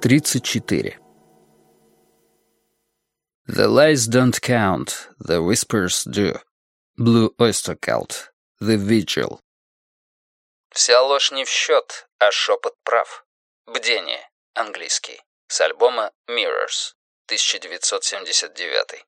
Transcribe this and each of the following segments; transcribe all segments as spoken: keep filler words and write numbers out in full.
тридцать четыре. The lies don't count, the whispers do. Blue Oyster Cult, The Vigil. Вся ложь не в счет, а шепот прав. Бдение, английский. С альбома Mirrors, тысяча девятьсот семьдесят девятый.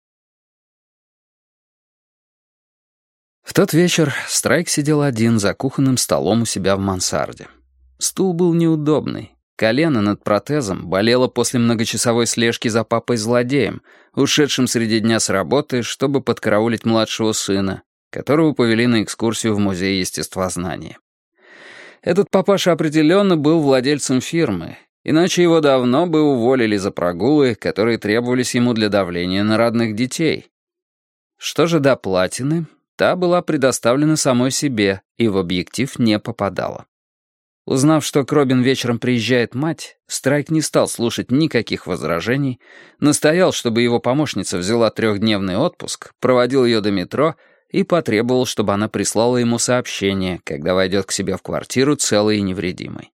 В тот вечер Страйк сидел один за кухонным столом у себя в мансарде. Стул был неудобный. Колено над протезом болело после многочасовой слежки за папой-злодеем, ушедшим среди дня с работы, чтобы подкараулить младшего сына, которого повели на экскурсию в музей естествознания. Этот папаша определенно был владельцем фирмы, иначе его давно бы уволили за прогулы, которые требовались ему для давления на родных детей. Что же до платины, та была предоставлена самой себе и в объектив не попадала. Узнав, что к Робин вечером приезжает мать, Страйк не стал слушать никаких возражений, настоял, чтобы его помощница взяла трехдневный отпуск, проводил ее до метро и потребовал, чтобы она прислала ему сообщение, когда войдет к себе в квартиру целой и невредимой.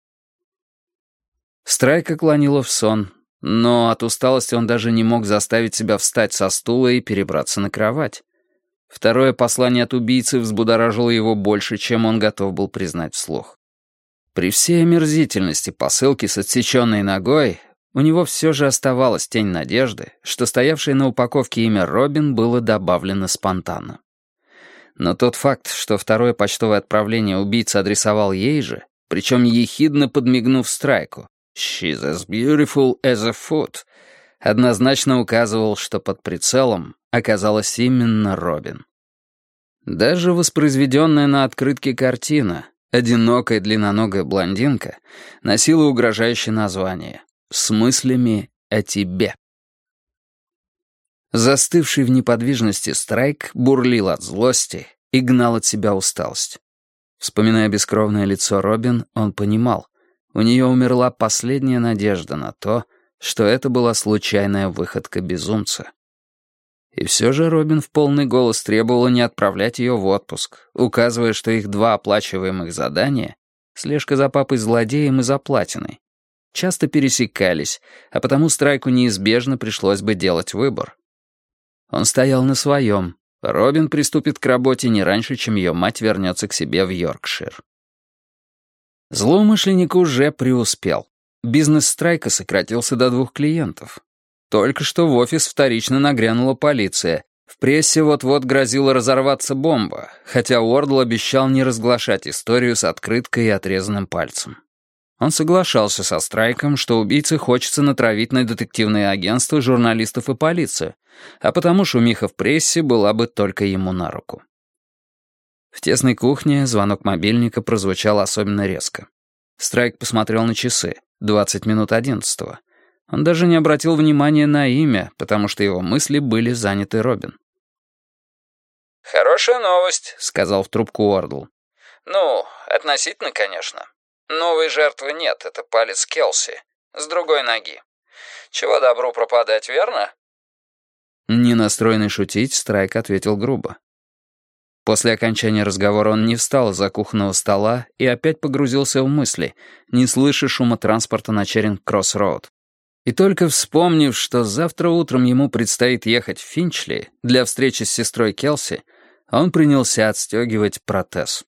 Страйка клонило в сон, но от усталости он даже не мог заставить себя встать со стула и перебраться на кровать. Второе послание от убийцы взбудоражило его больше, чем он готов был признать вслух. При всей омерзительности посылки с отсеченной ногой у него все же оставалась тень надежды, что стоявшее на упаковке имя Робин было добавлено спонтанно. Но тот факт, что второе почтовое отправление убийца адресовал ей же, причем ехидно подмигнув Страйку «She's as beautiful as a foot», однозначно указывал, что под прицелом оказалась именно Робин. Даже воспроизведенная на открытке картина «Одинокая длинноногая блондинка» носила угрожающее название «С мыслями о тебе». Застывший в неподвижности Страйк бурлил от злости и гнал от себя усталость. Вспоминая бескровное лицо Робин, он понимал, у нее умерла последняя надежда на то, что это была случайная выходка безумца. И все же Робин в полный голос требовала не отправлять ее в отпуск, указывая, что их два оплачиваемых задания — слежка за папой-злодеем и за платиной — часто пересекались, а потому Страйку неизбежно пришлось бы делать выбор. Он стоял на своем. Робин приступит к работе не раньше, чем ее мать вернется к себе в Йоркшир. Злоумышленник уже преуспел. Бизнес Страйка сократился до двух клиентов. Только что в офис вторично нагрянула полиция. В прессе вот-вот грозила разорваться бомба, хотя Уордл обещал не разглашать историю с открыткой и отрезанным пальцем. Он соглашался со Страйком, что убийце хочется натравить на детективные агентства журналистов и полицию, а потому шумиха в прессе была бы только ему на руку. В тесной кухне звонок мобильника прозвучал особенно резко. Страйк посмотрел на часы. двадцать минут одиннадцатого. Он даже не обратил внимания на имя, потому что его мысли были заняты Робин. «Хорошая новость», — сказал в трубку Уордл. «Ну, относительно, конечно. Новой жертвы нет, это палец Келси. С другой ноги. Чего добру пропадать, верно?» Не настроенный шутить, Страйк ответил грубо. После окончания разговора он не встал из-за кухонного стола и опять погрузился в мысли, не слыша шума транспорта на Черинг-Кросс-Роуд. И только вспомнив, что завтра утром ему предстоит ехать в Финчли для встречи с сестрой Келси, он принялся отстегивать протез.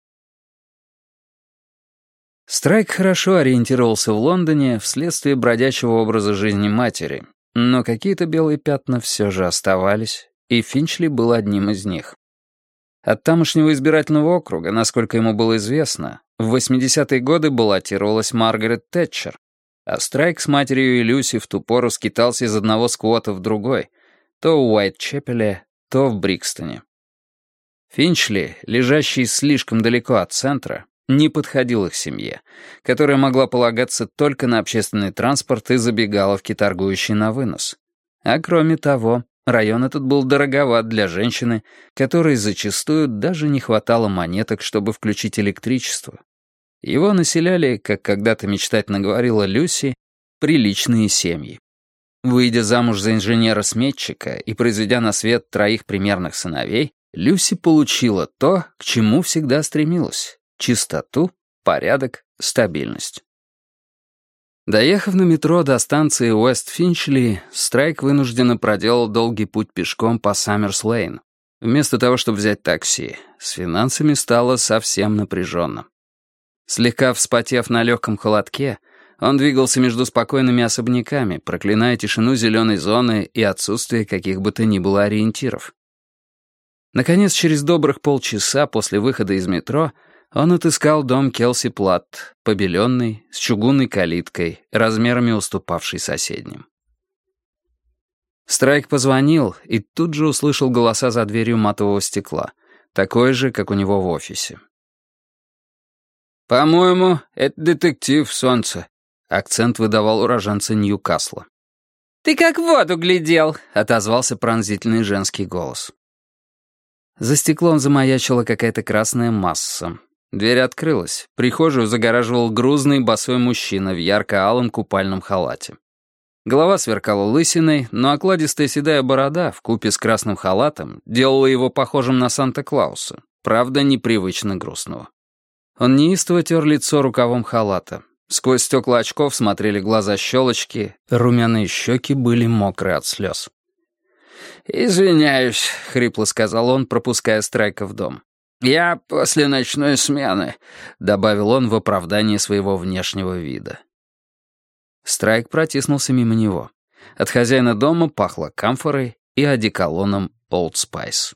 Страйк хорошо ориентировался в Лондоне вследствие бродячего образа жизни матери, но какие-то белые пятна все же оставались, и Финчли был одним из них. От тамошнего избирательного округа, насколько ему было известно, в восьмидесятые годы баллотировалась Маргарет Тэтчер, а Страйк с матерью и Люси в ту пору скитался из одного сквота в другой, то в Уайтчепеле, то в Брикстоне. Финчли, лежащий слишком далеко от центра, не подходил их семье, которая могла полагаться только на общественный транспорт и забегаловки, торгующие на вынос. А кроме того, район этот был дороговат для женщины, которой зачастую даже не хватало монеток, чтобы включить электричество. Его населяли, как когда-то мечтательно говорила Люси, приличные семьи. Выйдя замуж за инженера-сметчика и произведя на свет троих примерных сыновей, Люси получила то, к чему всегда стремилась — чистоту, порядок, стабильность. Доехав на метро до станции Уэст-Финчли, Страйк вынужденно проделал долгий путь пешком по Саммерс-Лейн. Вместо того, чтобы взять такси, с финансами стало совсем напряженно. Слегка вспотев на легком холодке, он двигался между спокойными особняками, проклиная тишину зеленой зоны и отсутствие каких бы то ни было ориентиров. Наконец, через добрых полчаса после выхода из метро, он отыскал дом Келси Платт, побеленный, с чугунной калиткой, размерами уступавший соседним. Страйк позвонил и тут же услышал голоса за дверью матового стекла, такое же, как у него в офисе. «По-моему, это детектив, солнце», — акцент выдавал уроженца Ньюкасла. «Ты как в воду глядел», — отозвался пронзительный женский голос. За стеклом замаячила какая-то красная масса. Дверь открылась. Прихожую загораживал грузный босой мужчина в ярко-алом купальном халате. Голова сверкала лысиной, но окладистая седая борода вкупе с красным халатом делала его похожим на Санта-Клауса, правда, непривычно грустного. Он неистово тер лицо рукавом халата. Сквозь стекла очков смотрели глаза-щелочки, румяные щеки были мокрые от слез. «Извиняюсь», — хрипло сказал он, пропуская Страйка в дом. «Я после ночной смены», — добавил он в оправдание своего внешнего вида. Страйк протиснулся мимо него. От хозяина дома пахло камфорой и одеколоном Old Spice.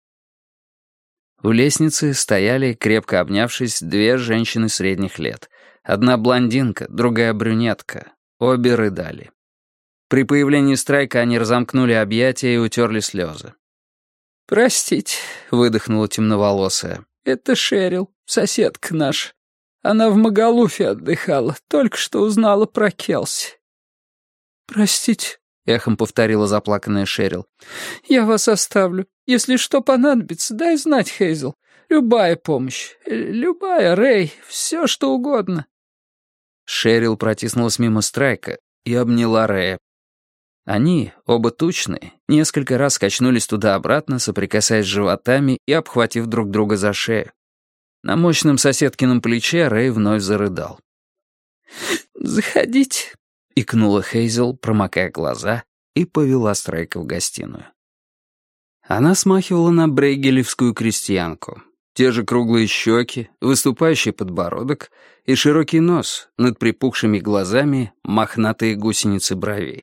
У лестницы стояли, крепко обнявшись, две женщины средних лет. Одна блондинка, другая брюнетка. Обе рыдали. При появлении Страйка они разомкнули объятия и утерли слезы. «Простите», — выдохнула темноволосая. «Это Шерил, соседка наша. Она в Магалуфе отдыхала, только что узнала про Келси». «Простите», — эхом повторила заплаканная Шерил. «Я вас оставлю. Если что понадобится, дай знать, Хейзел. Любая помощь. Любая, Рэй. Все, что угодно». Шерил протиснулась мимо Страйка и обняла Рэя. Они, оба тучные, несколько раз качнулись туда-обратно, соприкасаясь животами и обхватив друг друга за шею. На мощном соседкином плече Рэй вновь зарыдал. «Заходите», — икнула Хейзел, промокая глаза, и повела Страйка в гостиную. Она смахивала на брейгелевскую крестьянку. Те же круглые щеки, выступающий подбородок и широкий нос, над припухшими глазами мохнатые гусеницы бровей.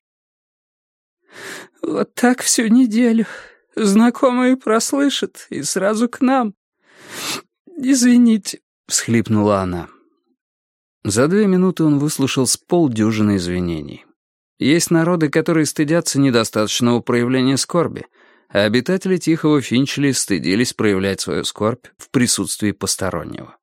«Вот так всю неделю. Знакомые прослышат и сразу к нам. Извините», — всхлипнула она. За две минуты он выслушал с полдюжины извинений. Есть народы, которые стыдятся недостаточного проявления скорби, а обитатели Тихого Финчли стыдились проявлять свою скорбь в присутствии постороннего.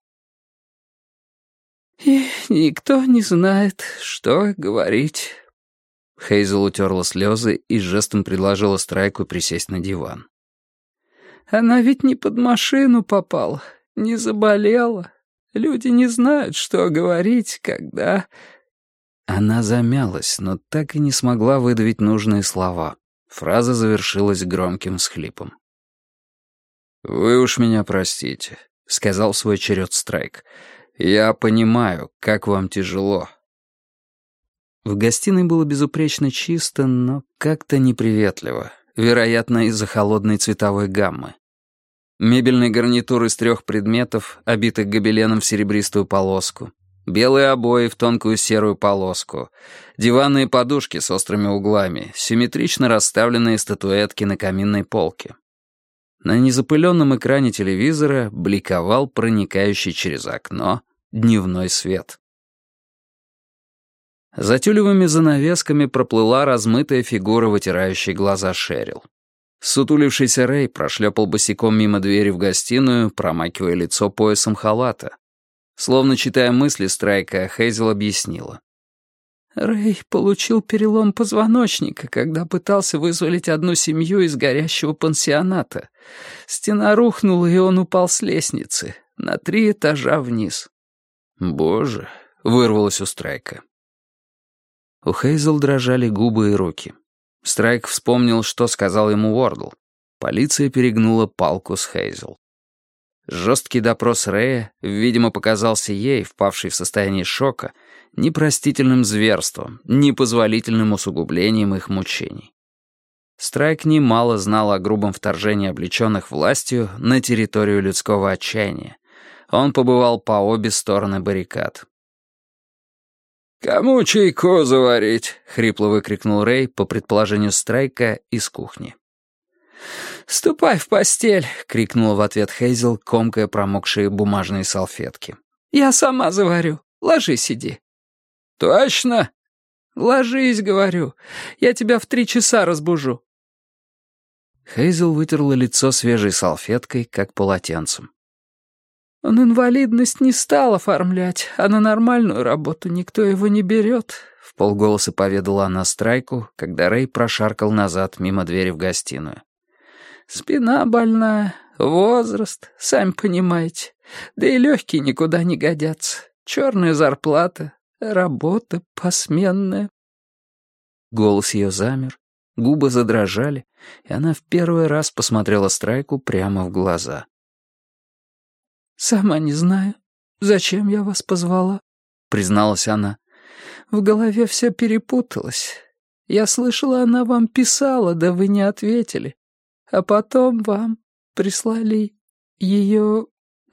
«И никто не знает, что говорить». Хейзел утерла слезы и жестом предложила Страйку присесть на диван. «Она ведь не под машину попала, не заболела. Люди не знают, что говорить, когда...» Она замялась, но так и не смогла выдавить нужные слова. Фраза завершилась громким всхлипом. «Вы уж меня простите», — сказал в свой черед Страйк. «Я понимаю, как вам тяжело». В гостиной было безупречно чисто, но как-то неприветливо, вероятно, из-за холодной цветовой гаммы. Мебельный гарнитур из трех предметов, обитых гобеленом в серебристую полоску, белые обои в тонкую серую полоску, диванные подушки с острыми углами, симметрично расставленные статуэтки на каминной полке. На незапыленном экране телевизора бликовал проникающий через окно дневной свет. За тюлевыми занавесками проплыла размытая фигура, вытирающая глаза Шерил. Сутулившийся Рэй прошлепал босиком мимо двери в гостиную, промакивая лицо поясом халата. Словно читая мысли Страйка, Хейзел объяснила. «Рэй получил перелом позвоночника, когда пытался вызволить одну семью из горящего пансионата. Стена рухнула, и он упал с лестницы на три этажа вниз». «Боже», — вырвалось у Страйка. У Хейзел дрожали губы и руки. Страйк вспомнил, что сказал ему Уордл. Полиция перегнула палку с Хейзел. Жесткий допрос Рэя, видимо, показался ей, впавшей в состояние шока, непростительным зверством, непозволительным усугублением их мучений. Страйк немало знал о грубом вторжении облеченных властью на территорию людского отчаяния. Он побывал по обе стороны баррикад. «Кому чайку заварить?» — хрипло выкрикнул Рэй, по предположению Страйка, из кухни. «Ступай в постель!» — крикнула в ответ Хейзел, комкая промокшие бумажные салфетки. «Я сама заварю. Ложись, иди». «Точно?» «Ложись, говорю. Я тебя в три часа разбужу». Хейзел вытерла лицо свежей салфеткой, как полотенцем. «Он инвалидность не стал оформлять, а на нормальную работу никто его не берет», — вполголоса поведала она Страйку, когда Рэй прошаркал назад мимо двери в гостиную. «Спина больная, возраст, сами понимаете. Да и легкие никуда не годятся. Черная зарплата, работа посменная». Голос ее замер, губы задрожали, и она в первый раз посмотрела Страйку прямо в глаза. «Сама не знаю, зачем я вас позвала», — призналась она. «В голове все перепуталось. Я слышала, она вам писала, да вы не ответили. А потом вам прислали ее...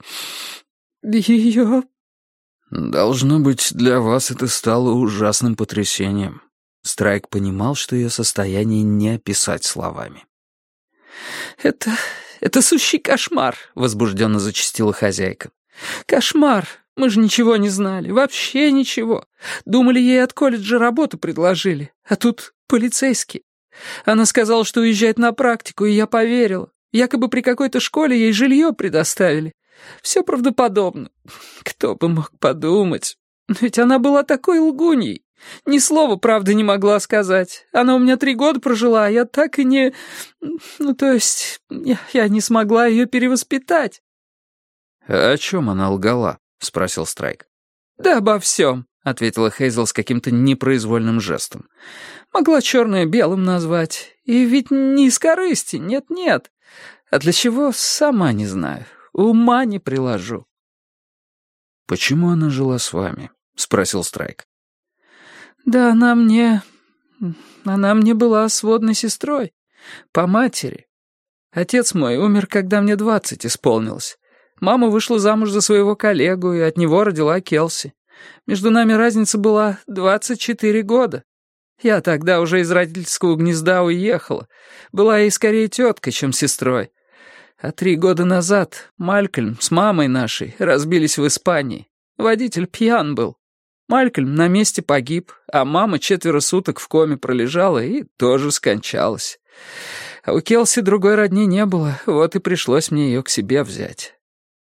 ее...» «Должно быть, для вас это стало ужасным потрясением». Страйк понимал, что ее состояние не описать словами. «Это... это сущий кошмар», — возбужденно зачастила хозяйка. «Кошмар! Мы же ничего не знали, вообще ничего. Думали, ей от колледжа работу предложили, а тут полицейский. Она сказала, что уезжает на практику, и я поверила. Якобы при какой-то школе ей жилье предоставили. Все правдоподобно. Кто бы мог подумать. Ведь она была такой лгуньей. Ни слова правды не могла сказать. Она у меня три года прожила, а я так и не... Ну, то есть, я, я не смогла ее перевоспитать». «А о чем она лгала?» — спросил Страйк. «Да обо всем», — ответила Хейзел с каким-то непроизвольным жестом. «Могла черное белым назвать. И ведь не из корысти, нет-нет. А для чего, сама не знаю. Ума не приложу». «Почему она жила с вами?» — спросил Страйк. «Да она мне... она мне была сводной сестрой. По матери. Отец мой умер, когда мне двадцать исполнилось. Мама вышла замуж за своего коллегу, и от него родила Келси. Между нами разница была двадцать четыре года. Я тогда уже из родительского гнезда уехала. Была ей скорее теткой, чем сестрой. А три года назад Малькольм с мамой нашей разбились в Испании. Водитель пьян был. Малькольм на месте погиб, а мама четверо суток в коме пролежала и тоже скончалась. А у Келси другой родни не было, вот и пришлось мне ее к себе взять».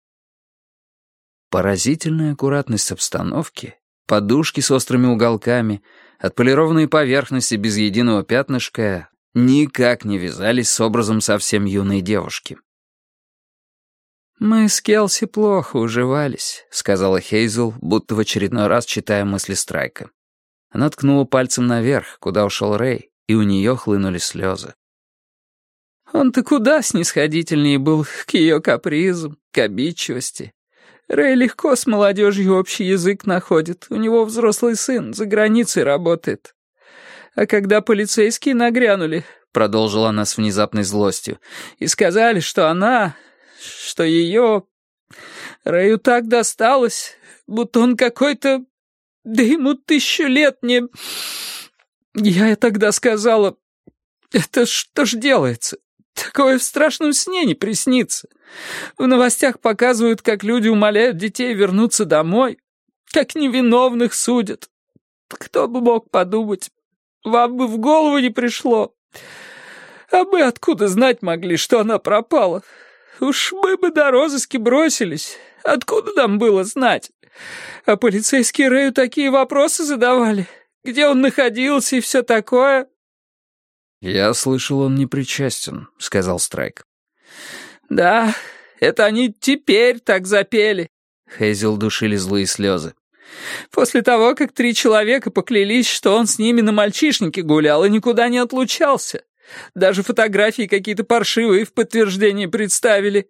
Поразительная аккуратность обстановки, подушки с острыми уголками, отполированные поверхности без единого пятнышка никак не вязались с образом совсем юной девушки. «Мы с Келси плохо уживались», — сказала Хейзел, будто в очередной раз читая мысли Страйка. Она ткнула пальцем наверх, куда ушел Рэй, и у нее хлынули слезы. «Он-то куда снисходительнее был к ее капризам, к обидчивости. Рэй легко с молодежью общий язык находит, у него взрослый сын, за границей работает. А когда полицейские нагрянули», — продолжила она с внезапной злостью, «и сказали, что она... что ее... Рэю так досталось, будто он какой-то... да ему тысячу лет не... Я тогда сказала, это что ж делается? Такое в страшном сне не приснится. В новостях показывают, как люди умоляют детей вернуться домой, как невиновных судят. Кто бы мог подумать, вам бы в голову не пришло. А мы откуда знать могли, что она пропала? Уж мы бы до розыски бросились. Откуда нам было знать? А полицейские Рэю такие вопросы задавали. Где он находился и все такое. «Я слышал, он не причастен», — сказал Страйк. «Да, это они теперь так запели». Хейзел душили злые слезы. «После того, как три человека поклялись, что он с ними на мальчишнике гулял и никуда не отлучался. Даже фотографии какие-то паршивые в подтверждение представили».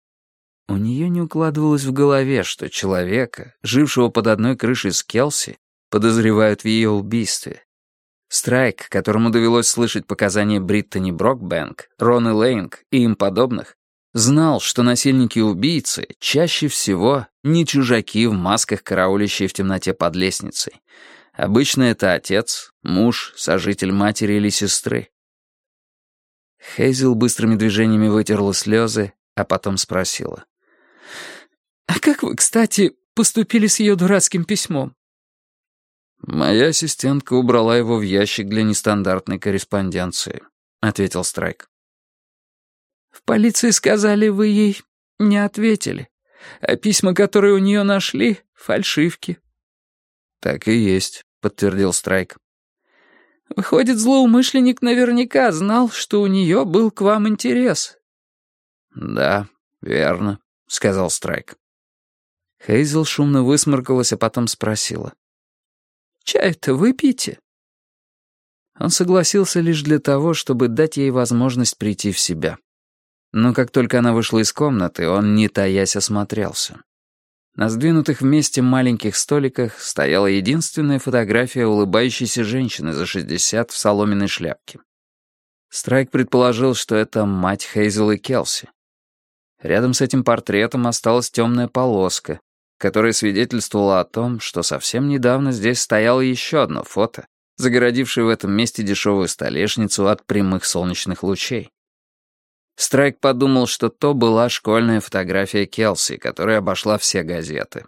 У нее не укладывалось в голове, что человека, жившего под одной крышей с Келси, подозревают в ее убийстве. Страйк, которому довелось слышать показания Бриттани Брокбэнк, Роны Лейнг и им подобных, знал, что насильники и убийцы чаще всего не чужаки в масках, караулящие в темноте под лестницей. Обычно это отец, муж, сожитель матери или сестры. Хейзел быстрыми движениями вытерла слезы, а потом спросила. «А как вы, кстати, поступили с ее дурацким письмом?» «Моя ассистентка убрала его в ящик для нестандартной корреспонденции», — ответил Страйк. «В полиции сказали, вы ей не ответили, а письма, которые у нее нашли, — фальшивки». «Так и есть», — подтвердил Страйк. «Выходит, злоумышленник наверняка знал, что у нее был к вам интерес». «Да, верно», — сказал Страйк. Хейзел шумно высморкалась, а потом спросила. «Чаю-то выпьете?» Он согласился лишь для того, чтобы дать ей возможность прийти в себя. Но как только она вышла из комнаты, он, не таясь, осмотрелся. На сдвинутых вместе маленьких столиках стояла единственная фотография улыбающейся женщины за шестьдесят в соломенной шляпке. Страйк предположил, что это мать Хейзел и Келси. Рядом с этим портретом осталась темная полоска, которая свидетельствовала о том, что совсем недавно здесь стояло еще одно фото, загородившее в этом месте дешевую столешницу от прямых солнечных лучей. Страйк подумал, что то была школьная фотография Келси, которая обошла все газеты.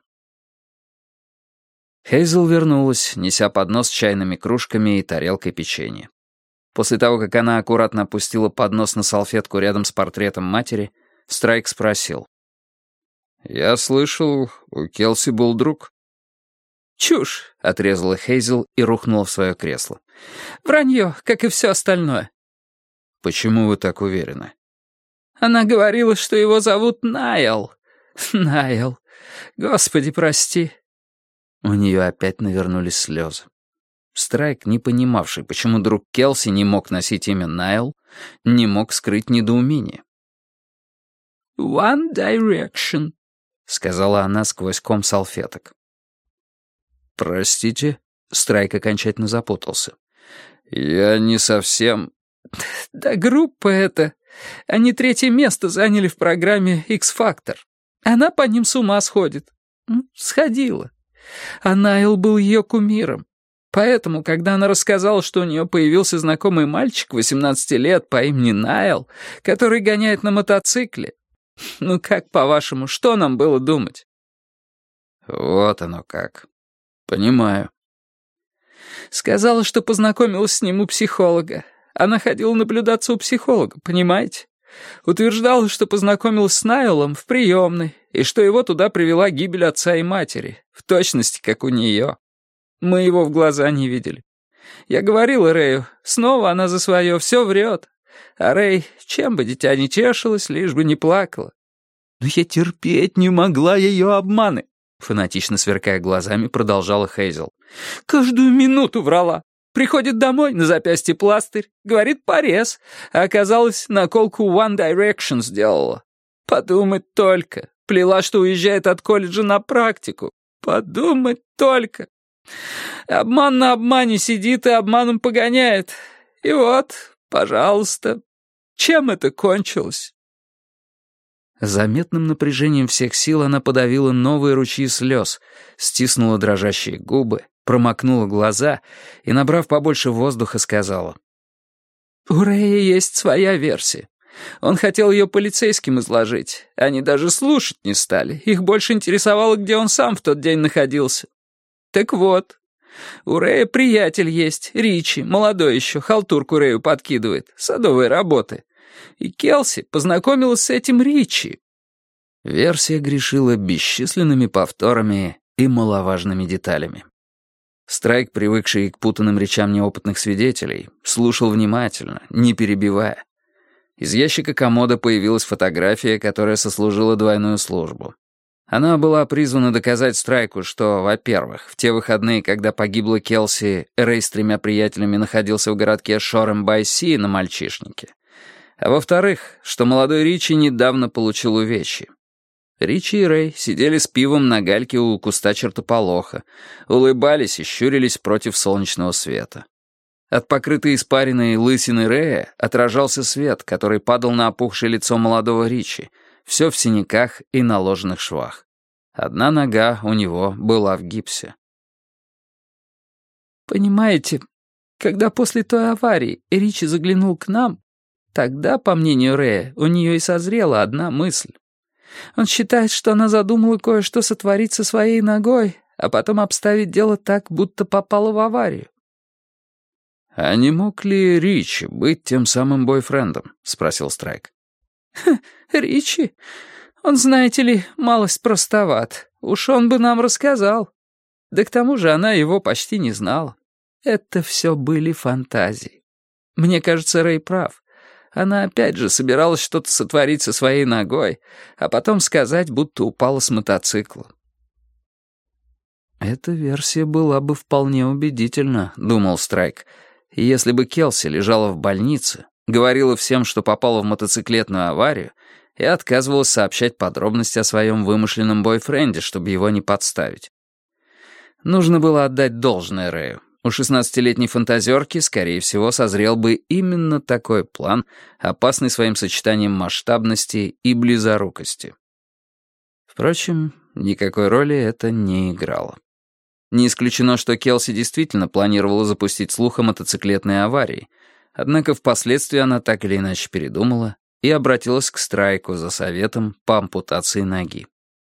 Хейзел вернулась, неся поднос с чайными кружками и тарелкой печенья. После того, как она аккуратно опустила поднос на салфетку рядом с портретом матери, Страйк спросил. «Я слышал, у Келси был друг». «Чушь», — отрезала Хейзел и рухнула в свое кресло. «Вранье, как и все остальное». «Почему вы так уверены?» «Она говорила, что его зовут Найл. Найл. Господи, прости». У нее опять навернулись слезы. Страйк, не понимавший, почему друг Келси не мог носить имя Найл, не мог скрыть недоумение. «One Direction», — сказала она сквозь ком салфеток. «Простите?» — Страйк окончательно запутался. «Я не совсем...» «Да группа эта. Они третье место заняли в программе X-Factor. Она по ним с ума сходит. Сходила. А Найл был ее кумиром. Поэтому, когда она рассказала, что у нее появился знакомый мальчик восемнадцати лет по имени Найл, который гоняет на мотоцикле, ну как, по-вашему, что нам было думать?» «Вот оно как. Понимаю». «Сказала, что познакомилась с ним у психолога. Она ходила наблюдаться у психолога, понимаете? Утверждала, что познакомилась с Найлом в приемной, и что его туда привела гибель отца и матери, в точности, как у нее. Мы его в глаза не видели. Я говорила Рэю, снова она за свое все врет. А Рэй, чем бы дитя не тешилась, лишь бы не плакала. Но я терпеть не могла ее обманы», — фанатично сверкая глазами, продолжала Хейзел. «Каждую минуту врала. Приходит домой, на запястье пластырь, говорит порез, а оказалось, наколку One Direction сделала. Подумать только, плела, что уезжает от колледжа на практику. Подумать только. Обман на обмане сидит и обманом погоняет. И вот, пожалуйста, чем это кончилось?» Заметным напряжением всех сил она подавила новые ручьи слез, стиснула дрожащие губы, промокнула глаза и, набрав побольше воздуха, сказала. «У Рэя есть своя версия. Он хотел ее полицейским изложить. Они даже слушать не стали. Их больше интересовало, где он сам в тот день находился. Так вот, у Рэя приятель есть, Ричи, молодой еще, халтурку Рэю подкидывает, садовые работы. И Келси познакомилась с этим Ричи». Версия грешила бесчисленными повторами и маловажными деталями. Страйк, привыкший к путанным речам неопытных свидетелей, слушал внимательно, не перебивая. Из ящика комода появилась фотография, которая сослужила двойную службу. Она была призвана доказать Страйку, что, во-первых, в те выходные, когда погибла Келси, Рэй с тремя приятелями находился в городке Шорем-бай-Си на мальчишнике, а во-вторых, что молодой Ричи недавно получил увечье. Ричи и Рэй сидели с пивом на гальке у куста чертополоха, улыбались и щурились против солнечного света. От покрытой испаренной лысины Рэя отражался свет, который падал на опухшее лицо молодого Ричи, все в синяках и наложенных швах. Одна нога у него была в гипсе. «Понимаете, когда после той аварии Ричи заглянул к нам, тогда, по мнению Рэя, у нее и созрела одна мысль. Он считает, что она задумала кое-что сотворить со своей ногой, а потом обставить дело так, будто попала в аварию». «А не мог ли Ричи быть тем самым бойфрендом?» — спросил Страйк. «Ричи? Он, знаете ли, малость простоват. Уж он бы нам рассказал. Да к тому же она его почти не знала. Это все были фантазии. Мне кажется, Рэй прав. Она опять же собиралась что-то сотворить со своей ногой, а потом сказать, будто упала с мотоцикла». «Эта версия была бы вполне убедительна», — думал Страйк. «Если бы Келси лежала в больнице, говорила всем, что попала в мотоциклетную аварию, и отказывалась сообщать подробности о своем вымышленном бойфренде, чтобы его не подставить». Нужно было отдать должное Рэю. У шестнадцатилетней фантазерки, скорее всего, созрел бы именно такой план, опасный своим сочетанием масштабности и близорукости. Впрочем, никакой роли это не играло. Не исключено, что Келси действительно планировала запустить слух о мотоциклетной аварии, однако впоследствии она так или иначе передумала и обратилась к Страйку за советом по ампутации ноги.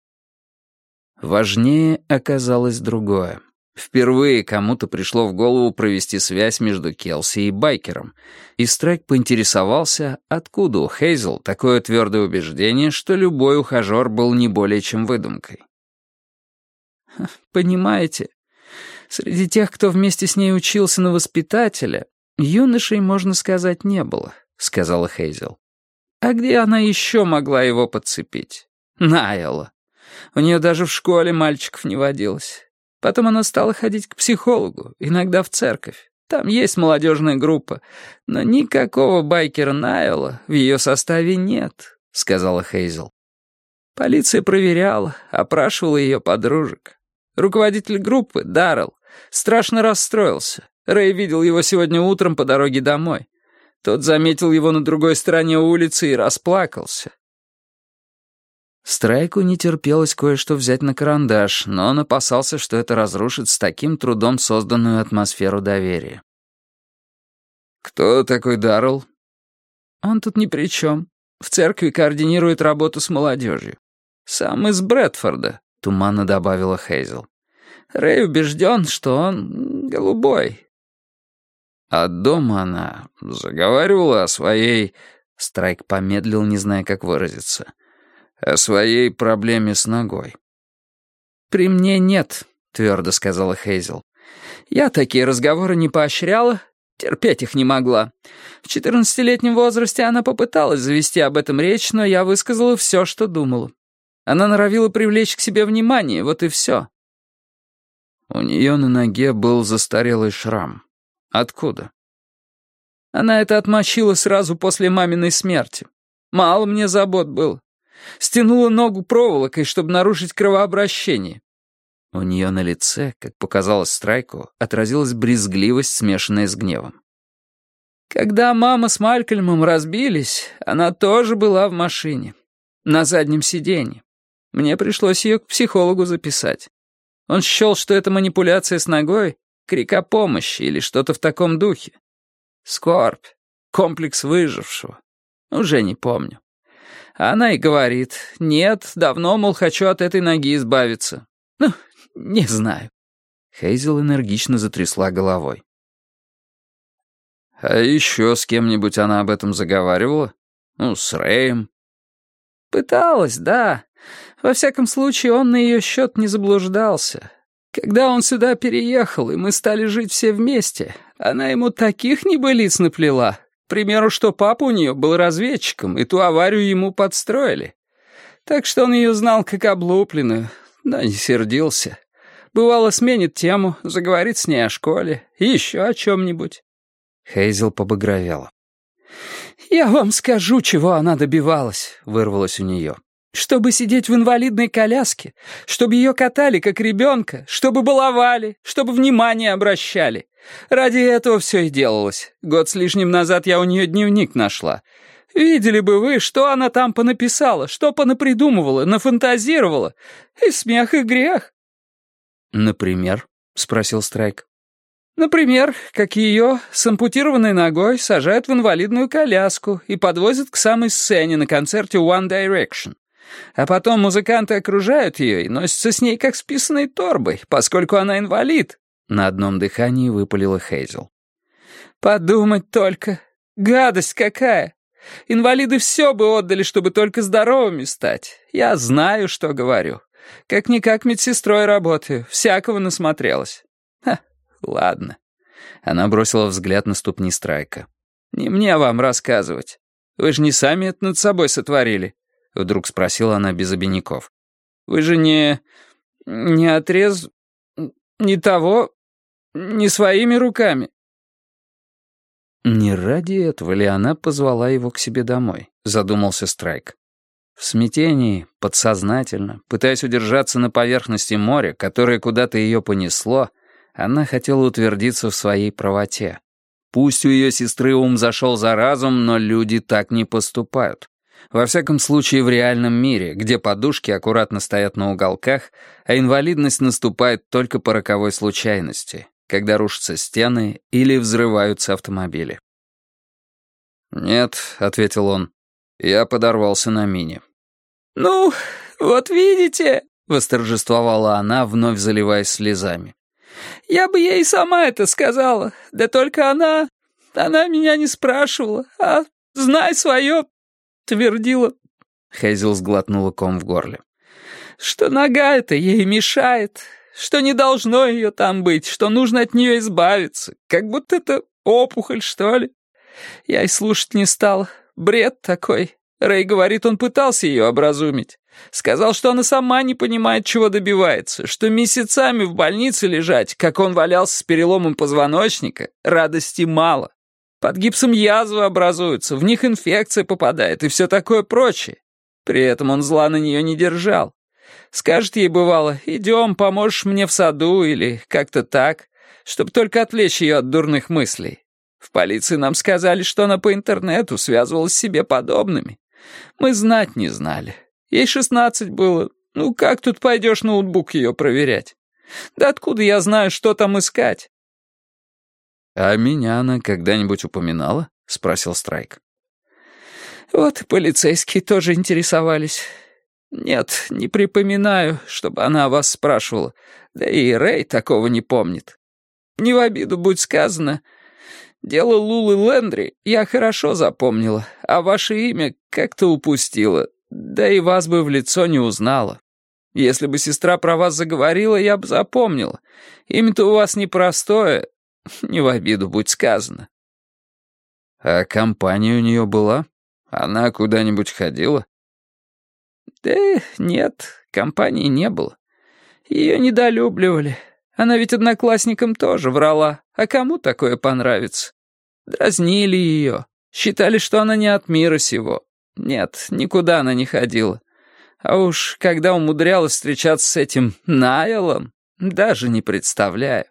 Важнее оказалось другое. Впервые кому-то пришло в голову провести связь между Келси и байкером, и Страйк поинтересовался, откуда у Хейзел такое твердое убеждение, что любой ухажер был не более чем выдумкой. «Понимаете, среди тех, кто вместе с ней учился на воспитателя, юношей, можно сказать, не было», — сказала Хейзел. «А где она еще могла его подцепить? Найла. У нее даже в школе мальчиков не водилось. Потом она стала ходить к психологу, иногда в церковь. Там есть молодежная группа, но никакого байкера Найла в ее составе нет», — сказала Хейзел. «Полиция проверяла, опрашивала ее подружек. Руководитель группы, Даррелл, страшно расстроился. Рэй видел его сегодня утром по дороге домой. Тот заметил его на другой стороне улицы и расплакался». Страйку не терпелось кое-что взять на карандаш, но он опасался, что это разрушит с таким трудом созданную атмосферу доверия. «Кто такой Даррелл?» «Он тут ни при чем. В церкви координирует работу с молодежью. Сам из Брэдфорда», — туманно добавила Хейзел. «Рэй убежден, что он голубой». А дома она заговаривала о своей... Страйк помедлил, не зная, как выразиться. О своей проблеме с ногой. «При мне нет», — твердо сказала Хейзел. «Я такие разговоры не поощряла, терпеть их не могла. В четырнадцатилетнем возрасте она попыталась завести об этом речь, но я высказала все, что думала. Она норовила привлечь к себе внимание, вот и все». У нее на ноге был застарелый шрам. Откуда? Она это отмочила сразу после маминой смерти. Мало мне забот было. Стянула ногу проволокой, чтобы нарушить кровообращение. У нее на лице, как показалось Страйку, отразилась брезгливость, смешанная с гневом. Когда мама с Малькольмом разбились, она тоже была в машине. На заднем сиденье. Мне пришлось ее к психологу записать. Он счел, что это манипуляция с ногой, крик о помощи или что-то в таком духе. Скорбь, комплекс выжившего. Уже не помню. А она и говорит, нет, давно, мол, хочу от этой ноги избавиться. Ну, не знаю. Хейзел энергично затрясла головой. А еще с кем-нибудь она об этом заговаривала? Ну, с Рэем? Пыталась, да. Во всяком случае, он на ее счет не заблуждался. Когда он сюда переехал, и мы стали жить все вместе, она ему таких небылиц наплела. К примеру, что папа у нее был разведчиком, и ту аварию ему подстроили. Так что он ее знал как облупленную, но не сердился. Бывало, сменит тему, заговорит с ней о школе и еще о чем-нибудь. Хейзел побагровела. «Я вам скажу, чего она добивалась», — вырвалось у нее. Чтобы сидеть в инвалидной коляске, чтобы ее катали как ребенка, чтобы баловали, чтобы внимание обращали. Ради этого все и делалось. Год с лишним назад я у нее дневник нашла. Видели бы вы, что она там понаписала, что понапридумывала, нафантазировала. И смех, и грех. «Например?» — спросил Страйк. Например, как ее с ампутированной ногой сажают в инвалидную коляску и подвозят к самой сцене на концерте One Direction. А потом музыканты окружают ее и носятся с ней как с писаной торбой, поскольку она инвалид. На одном дыхании выпалила Хейзел. Подумать только. Гадость какая. Инвалиды все бы отдали, чтобы только здоровыми стать. Я знаю, что говорю. Как-никак медсестрой работаю. Всякого насмотрелась. Ха, ладно. Она бросила взгляд на ступни Страйка. Не мне вам рассказывать. Вы же не сами это над собой сотворили. Вдруг спросила она без обиняков. «Вы же не... не отрез... не того... не своими руками». «Не ради этого ли она позвала его к себе домой?» — задумался Страйк. В смятении, подсознательно, пытаясь удержаться на поверхности моря, которое куда-то ее понесло, она хотела утвердиться в своей правоте. Пусть у ее сестры ум зашел за разум, но люди так не поступают. Во всяком случае, в реальном мире, где подушки аккуратно стоят на уголках, а инвалидность наступает только по роковой случайности, когда рушатся стены или взрываются автомобили. «Нет», — ответил он, — «я подорвался на мине». «Ну, вот видите», — восторжествовала она, вновь заливаясь слезами. «Я бы ей сама это сказала, да только она... она меня не спрашивала, а знай свое... твердила». Хейзел сглотнула ком в горле. «Что нога эта ей мешает, что не должно ее там быть, что нужно от нее избавиться, как будто это опухоль, что ли. Я и слушать не стал. Бред такой. Рэй говорит, он пытался ее образумить. Сказал, что она сама не понимает, чего добивается, что месяцами в больнице лежать, как он валялся с переломом позвоночника, радости мало. Под гипсом язвы образуются, в них инфекция попадает и все такое прочее. При этом он зла на нее не держал. Скажет ей, бывало, идем, поможешь мне в саду или как-то так, чтобы только отвлечь ее от дурных мыслей. В полиции нам сказали, что она по интернету связывалась с себе подобными. Мы знать не знали. Ей шестнадцать было. Ну, как тут пойдешь ноутбук ее проверять? Да откуда я знаю, что там искать?» «А меня она когда-нибудь упоминала?» — спросил Страйк. «Вот и полицейские тоже интересовались. Нет, не припоминаю, чтобы она о вас спрашивала. Да и Рэй такого не помнит. Не в обиду будь сказано. Дело Лулы Лэндри я хорошо запомнила, а ваше имя как-то упустила, да и вас бы в лицо не узнала. Если бы сестра про вас заговорила, я бы запомнила. Имя-то у вас непростое, не в обиду будь сказано». «А компания у нее была? Она куда-нибудь ходила?» «Да нет, компании не было. Ее недолюбливали. Она ведь одноклассникам тоже врала. А кому такое понравится? Дразнили ее. Считали, что она не от мира сего. Нет, никуда она не ходила. А уж когда умудрялась встречаться с этим Найлом, даже не представляю».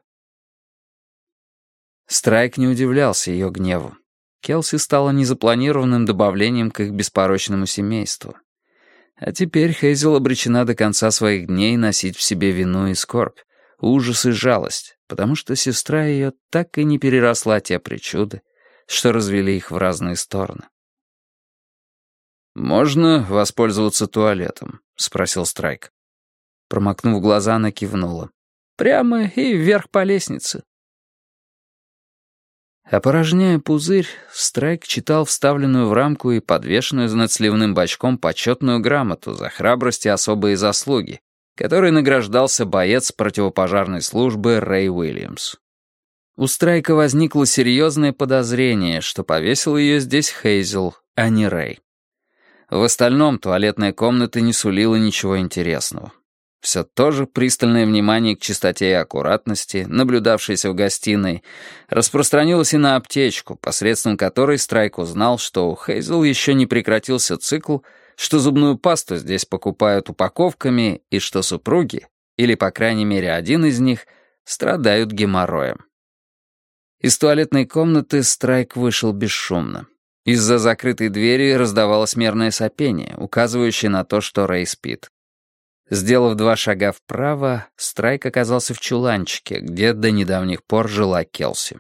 Страйк не удивлялся ее гневу. Келси стала незапланированным добавлением к их беспорочному семейству. А теперь Хейзел обречена до конца своих дней носить в себе вину и скорбь, ужас и жалость, потому что сестра ее так и не переросла те причуды, что развели их в разные стороны. «Можно воспользоваться туалетом?» — спросил Страйк. Промокнув глаза, она кивнула. «Прямо и вверх по лестнице». Опорожняя пузырь, Страйк читал вставленную в рамку и подвешенную над сливным бачком почетную грамоту за храбрость и особые заслуги, которой награждался боец противопожарной службы Рэй Уильямс. У Страйка возникло серьезное подозрение, что повесил ее здесь Хейзел, а не Рэй. В остальном туалетная комната не сулила ничего интересного. Все то же пристальное внимание к чистоте и аккуратности, наблюдавшееся в гостиной, распространилось и на аптечку, посредством которой Страйк узнал, что у Хейзел еще не прекратился цикл, что зубную пасту здесь покупают упаковками и что супруги, или, по крайней мере, один из них, страдают геморроем. Из туалетной комнаты Страйк вышел бесшумно. Из-за закрытой двери раздавалось мерное сопение, указывающее на то, что Рэй спит. Сделав два шага вправо, Страйк оказался в чуланчике, где до недавних пор жила Келси.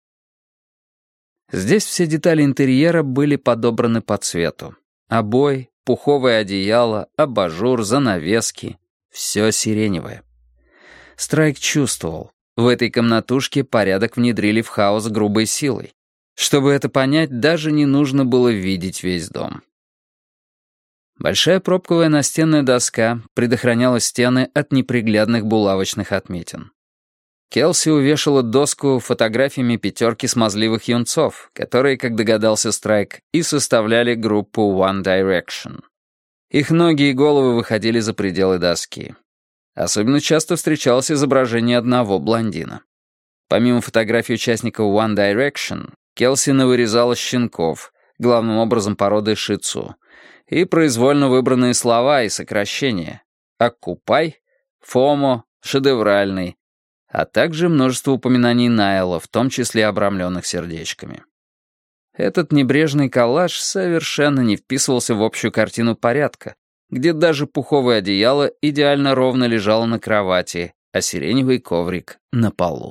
Здесь все детали интерьера были подобраны по цвету. Обои, пуховое одеяло, абажур, занавески — все сиреневое. Страйк чувствовал, в этой комнатушке порядок внедрили в хаос грубой силой. Чтобы это понять, даже не нужно было видеть весь дом. Большая пробковая настенная доска предохраняла стены от неприглядных булавочных отметин. Келси увешала доску фотографиями пятерки смазливых юнцов, которые, как догадался Страйк, и составляли группу One Direction. Их ноги и головы выходили за пределы доски. Особенно часто встречалось изображение одного блондина. Помимо фотографий участников One Direction, Келси навырезала щенков, главным образом породы ши-тцу, и произвольно выбранные слова и сокращения «Оккупай», «Фомо», «Шедевральный», а также множество упоминаний Найла, в том числе обрамленных сердечками. Этот небрежный коллаж совершенно не вписывался в общую картину порядка, где даже пуховое одеяло идеально ровно лежало на кровати, а сиреневый коврик — на полу.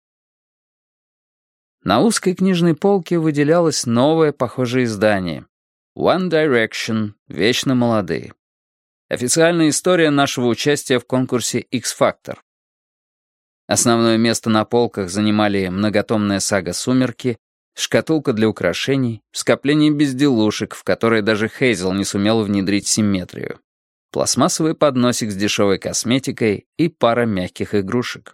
На узкой книжной полке выделялось новое похожее издание «One Direction. Вечно молодые». Официальная история нашего участия в конкурсе X-Factor. Основное место на полках занимали многотомная сага «Сумерки», шкатулка для украшений, скопление безделушек, в которые даже Хейзел не сумел внедрить симметрию, пластмассовый подносик с дешевой косметикой и пара мягких игрушек.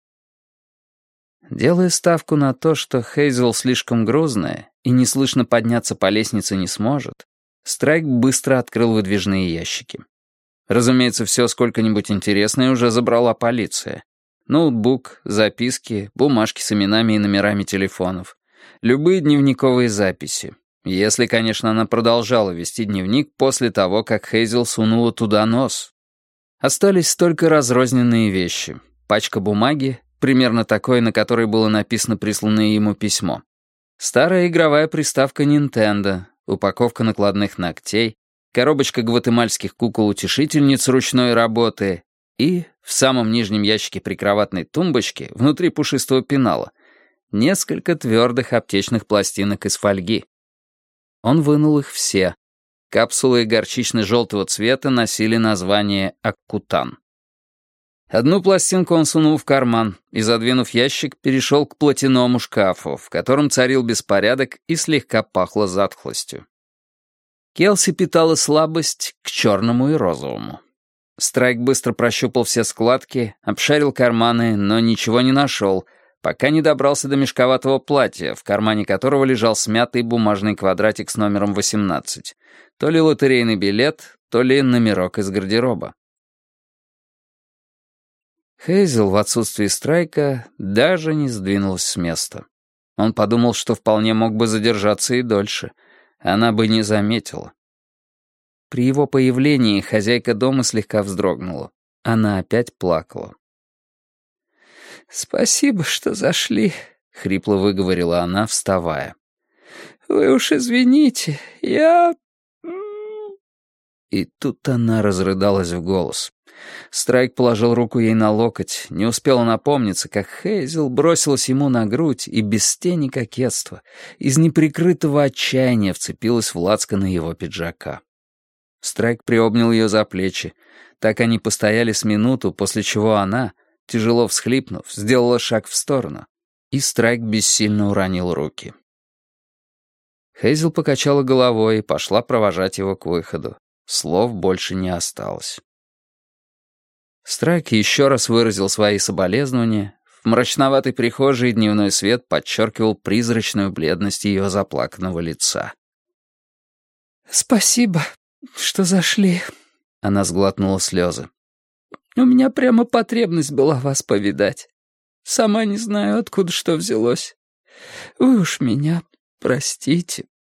Делая ставку на то, что Хейзел слишком грузная и неслышно подняться по лестнице не сможет, Страйк быстро открыл выдвижные ящики. Разумеется, все сколько-нибудь интересное уже забрала полиция. Ноутбук, записки, бумажки с именами и номерами телефонов, любые дневниковые записи. Если, конечно, она продолжала вести дневник после того, как Хейзел сунула туда нос. Остались только разрозненные вещи. Пачка бумаги, примерно такой, на которой было написано присланное ему письмо. Старая игровая приставка Nintendo, упаковка накладных ногтей, коробочка гватемальских кукол-утешительниц ручной работы и, в самом нижнем ящике прикроватной тумбочки, внутри пушистого пенала, несколько твердых аптечных пластинок из фольги. Он вынул их все. Капсулы горчично-желтого цвета носили название «Аккутан». Одну пластинку он сунул в карман и, задвинув ящик, перешел к платяному шкафу, в котором царил беспорядок и слегка пахло затхлостью. Келси питала слабость к черному и розовому. Страйк быстро прощупал все складки, обшарил карманы, но ничего не нашел, пока не добрался до мешковатого платья, в кармане которого лежал смятый бумажный квадратик с номером восемнадцать. То ли лотерейный билет, то ли номерок из гардероба. Хейзел в отсутствии Страйка даже не сдвинулась с места. Он подумал, что вполне мог бы задержаться и дольше. Она бы не заметила. При его появлении хозяйка дома слегка вздрогнула. Она опять плакала. «Спасибо, что зашли», — хрипло выговорила она, вставая. «Вы уж извините, я...» И тут она разрыдалась в голос. Страйк положил руку ей на локоть, не успела напомниться, как Хейзел бросилась ему на грудь и без тени кокетства, из неприкрытого отчаяния вцепилась в лацканы его пиджака. Страйк приобнял ее за плечи. Так они постояли с минуту, после чего она, тяжело всхлипнув, сделала шаг в сторону, и Страйк бессильно уронил руки. Хейзел покачала головой и пошла провожать его к выходу. Слов больше не осталось. Страйк еще раз выразил свои соболезнования. В мрачноватой прихожей дневной свет подчеркивал призрачную бледность ее заплаканного лица. «Спасибо, что зашли», — она сглотнула слезы. «У меня прямо потребность была вас повидать. Сама не знаю, откуда что взялось. Вы уж меня простите».